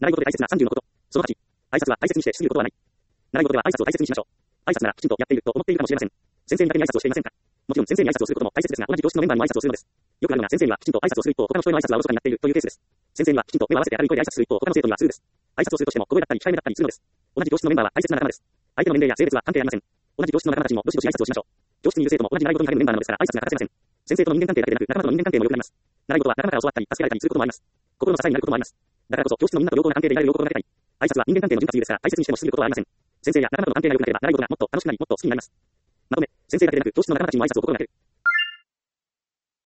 習い事で大切な30のこと。その8、挨拶は大切にしてしすぎることはない。習い事では挨拶を大切にしましょう。挨拶ならきちんとやっていると思っているかもしれません。先生にだけに挨拶をしていませんか？もちろん先生に挨拶をすることも大切ですが、同じ教室のメンバーにも挨拶をするのです。よくあるのが先生にはきちんと挨拶をする一方、他の人への挨拶はおろそかになっているというケースです。先生にはきちんと目を合わせて明るい声で挨拶する一方、他の生徒にはスルーです。挨拶をするとしても小声だったり控えめだったりするのです。同じ教室のメンバーは大切な仲間です。相手の年齢や性別は関係ありません。同じ教室の仲間たちにもどしどし挨拶をしましょう。教室にいる生徒も同じ習い事に励むメンバーなのですから挨拶が欠かせません。先生との人間関係だけでなく、仲間との人間関係も良くなります。習い事は仲間から教わったり、助けられたりすることもあります。心の支えになることもあります。だからこそ教室のみんなと良好な関係でいられるよう心がけたい。挨拶は人間関係の潤滑油ですから、大切にしてもしすぎることはありません。先生や仲間との関係が良くなければ、習い事がもっと楽しくなり、もっと好きになります。まとめ、先生だけでなく、教室の仲間たちにも挨拶を心がける。